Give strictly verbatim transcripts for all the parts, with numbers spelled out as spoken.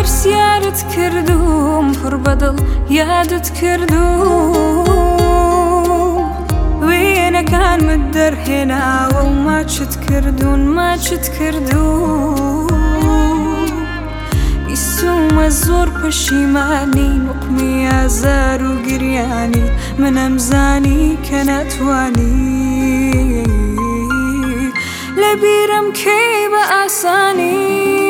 پرسیارت کردوم پڕ بەدڵ یادت کردوم وێنەکانمت دەرهێناوە و ماچت کردوون ماچت کردوم ئیسومە زۆر پەشیمانی وەقمی ئازار و گریانی من ئەمزانی کە ناتوانی لەبیرم کەی بە ئاسانی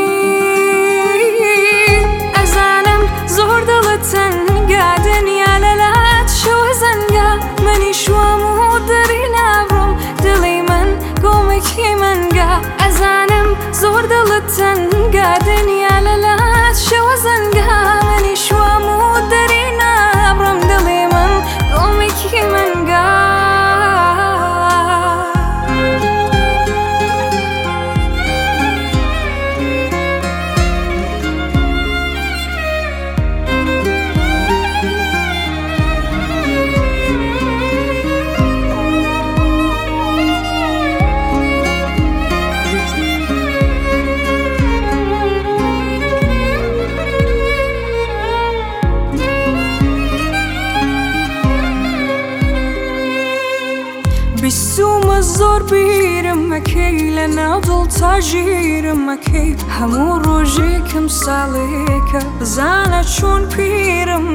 ئەزانم زۆر دڵت تەنگا دنیا لەلات شەوە زەنگا منیش وام و دەری نابڕۆم دڵی من گۆمێکی منگا ئەزانم زۆر دڵت تەنگا دنیا لەلات شەوە زەنگا منیش وام و دەری نابڕۆم دڵی من گۆمێکی منگا بیستومە زۆر بیرم مەکەی لە ناو دڵ تا ژیرم مەکەی هەموو ڕۆژێکم ساڵێکە بزانە چۆن پیرم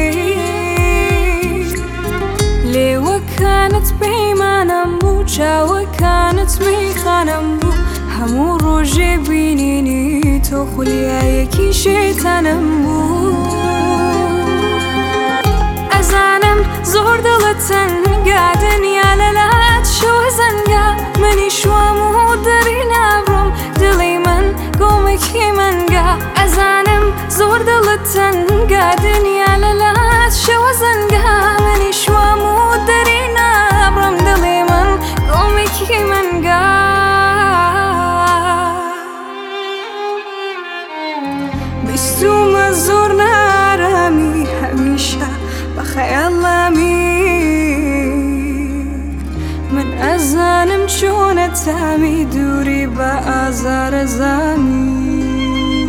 مەکەی لێوەکانت پەیمانم بوو چاوەکانت میخانم بوو هەموو ڕۆژێ بینینی تۆ خولیایەکی شەیتانم بوو ئەزانم زۆر دڵت تەنگا دنیا لەلات شەوە زەنگا منیش وام و دەری نابڕۆم دڵی من گۆمێکی منگا ئەزانم زۆر دڵت تەنگا دنیا لەلات شەوە زەنگا منیش وام و دەری نابڕۆم دڵی من گۆمێکی منگا بیستومە زۆر نارامی هەمیشە بە خەیاڵامی من ئەزانم چۆنە تامی دووری بە ئازارە زامی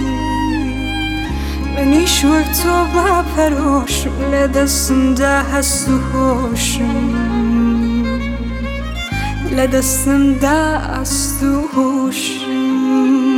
منیش وەک تۆ باپەرۆشم لە دەستمدا هەست و هۆشم لە دەستمدا ئەست و هۆشم